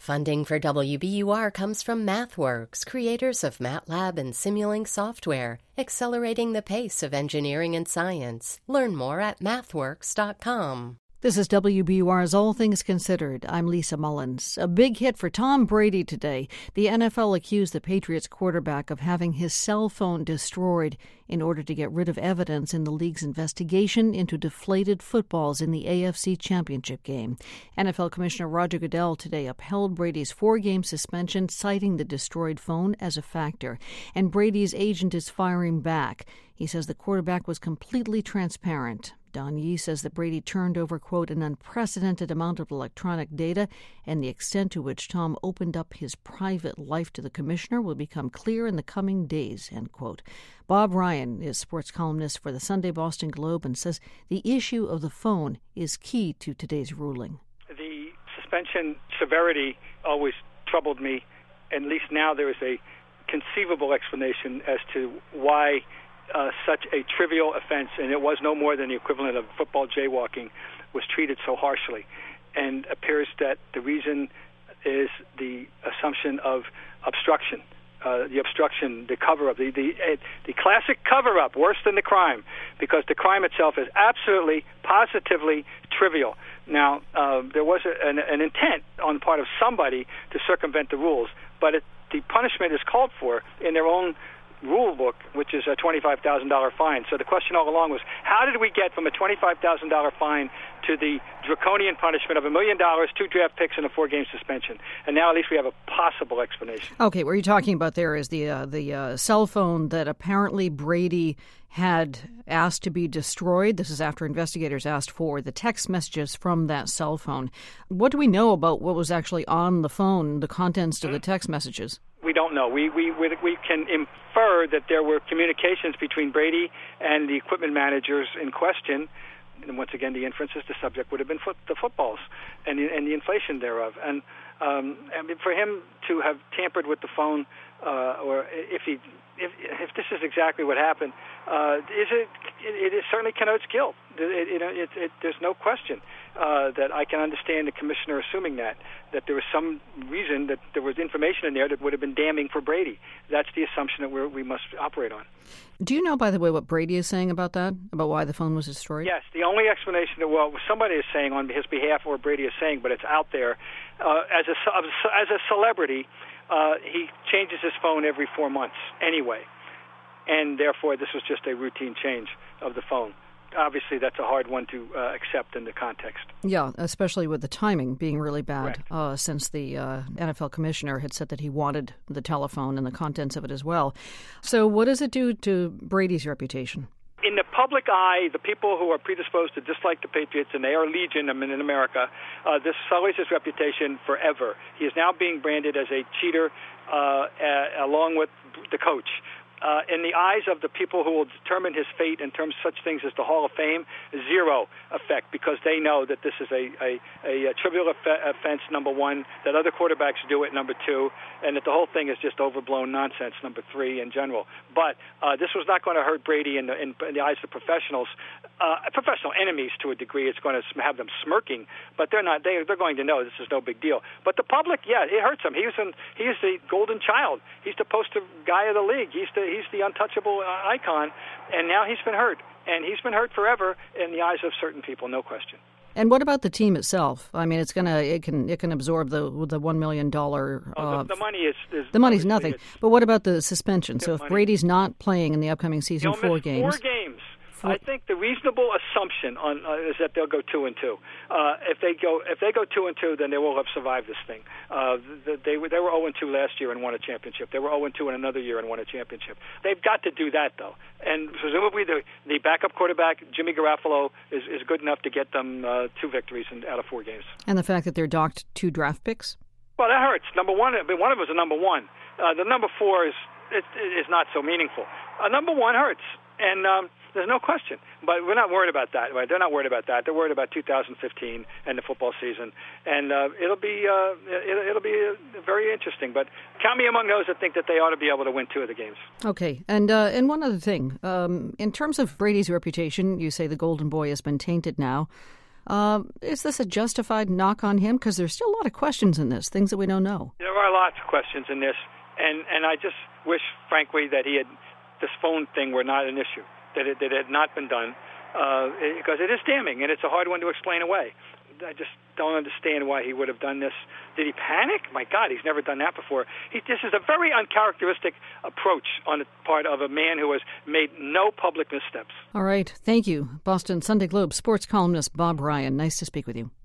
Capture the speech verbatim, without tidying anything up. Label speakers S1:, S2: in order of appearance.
S1: Funding for W B U R comes from MathWorks, creators of MATLAB and Simulink software, accelerating the pace of engineering and science. Learn more at mathworks dot com.
S2: This is W B U R's All Things Considered. I'm Lisa Mullins. A big hit for Tom Brady today. The N F L accused the Patriots quarterback of having his cell phone destroyed in order to get rid of evidence in the league's investigation into deflated footballs in the A F C Championship game. N F L Commissioner Roger Goodell today upheld Brady's four-game suspension, citing the destroyed phone as a factor. And Brady's agent is firing back. He says the quarterback was completely transparent. Don Yee says that Brady turned over, quote, an unprecedented amount of electronic data, and the extent to which Tom opened up his private life to the commissioner will become clear in the coming days, end quote. Bob Ryan is sports columnist for the Sunday Boston Globe and says the issue of the phone is key to today's ruling.
S3: The suspension severity always troubled me, and at least now there is a conceivable explanation as to why Uh, such a trivial offense, and it was no more than the equivalent of football jaywalking, was treated so harshly. And appears that the reason is the assumption of obstruction, uh, the obstruction, the cover-up, the, the, uh, the classic cover-up, worse than the crime, because the crime itself is absolutely, positively trivial. Now, uh, there was a, an, an intent on the part of somebody to circumvent the rules, but it, the punishment is called for in their own rule book, which is a twenty-five thousand dollars fine. So the question all along was, how did we get from a twenty-five thousand dollars fine to the draconian punishment of a million dollars, two draft picks, and a four-game suspension? And now at least we have a possible explanation.
S2: Okay, what you're talking about there is the uh, the uh, cell phone that apparently Brady had asked to be destroyed. This is after investigators asked for the text messages from that cell phone. What do we know about what was actually on the phone, the contents of the text messages?
S3: We don't know. We, we we can infer that there were communications between Brady and the equipment managers in question. And once again, the inference is the subject would have been foot, the footballs and the, and the inflation thereof. And um, I mean, for him to have tampered with the phone, uh, or if he if if this is exactly what happened, uh, is it, it? It certainly connotes guilt. It, it, it, it, there's no question uh, that I can understand the commissioner assuming that that there was some reason that there was information in there that would have been damning for Brady. That's the assumption that we're, we must operate on.
S2: Do you know, by the way, what Brady is saying about that, about why the phone was destroyed?
S3: Yes, the only explanation that well somebody is saying on his behalf, or Brady is saying, but it's out there uh, as a as a celebrity. Uh, he changes his phone every four months anyway, and therefore this was just a routine change of the phone. Obviously, that's a hard one to uh, accept in the context.
S2: Yeah, especially with the timing being really bad, uh, since the uh, N F L commissioner had said that he wanted the telephone and the contents of it as well. So what does it do to Brady's reputation?
S3: In the public eye, the people who are predisposed to dislike the Patriots, and they are legion in America, uh, this sullies his reputation forever. He is now being branded as a cheater uh, uh, along with the coach. Uh, in the eyes of the people who will determine his fate in terms of such things as the Hall of Fame, zero effect, because they know that this is a, a, a, a trivial off- offense, number one, that other quarterbacks do it, number two, and that the whole thing is just overblown nonsense, number three, in general. But uh, this was not going to hurt Brady in the, in, in the eyes of professionals, uh, professional enemies to a degree. It's going to have them smirking, but they're not. They, they're going to know this is no big deal. But the public, yeah, it hurts him. He's an, he's the golden child. He's the poster guy of the league. He's the He's the untouchable uh, icon, and now he's been hurt. And he's been hurt forever in the eyes of certain people, no question.
S2: And what about the team itself? I mean, it's gonna it can it can absorb the the one million dollar. Uh,
S3: oh, the, the money is, is
S2: the money's nothing. But what about the suspension? So if
S3: money.
S2: Brady's not playing in the upcoming season,
S3: He'll
S2: four
S3: miss
S2: games.
S3: Four games. I think the reasonable assumption on uh, is that they'll go two and two. Uh, if they go if they go two and two, then they will have survived this thing. Uh, they they were zero and two last year and won a championship. They were zero and two in another year and won a championship. They've got to do that though, and presumably the the backup quarterback Jimmy Garoppolo is, is good enough to get them uh, two victories in, out of four games.
S2: And the fact that they're docked two draft picks.
S3: Well, that hurts. Number one, I mean, one of them is a number one. Uh, the number four is it, is not so meaningful. Uh, number one hurts, and. Um, There's no question. But we're not worried about that. Right? They're not worried about that. They're worried about two thousand fifteen and the football season. And uh, it'll be uh, it'll, it'll be uh, very interesting. But count me among those that think that they ought to be able to win two of the games.
S2: Okay. And uh, and one other thing. Um, in terms of Brady's reputation, you say the Golden Boy has been tainted now. Uh, is this a justified knock on him? Because there's still a lot of questions in this, things that we don't know.
S3: There are lots of questions in this, and, and I just wish, frankly, that he had this phone thing were not an issue, that it, that it had not been done, uh, because it is damning, and it's a hard one to explain away. I just don't understand why he would have done this. Did he panic? My God, he's never done that before. He, this is a very uncharacteristic approach on the part of a man who has made no public missteps.
S2: All right. Thank you. Boston Sunday Globe sports columnist Bob Ryan. Nice to speak with you.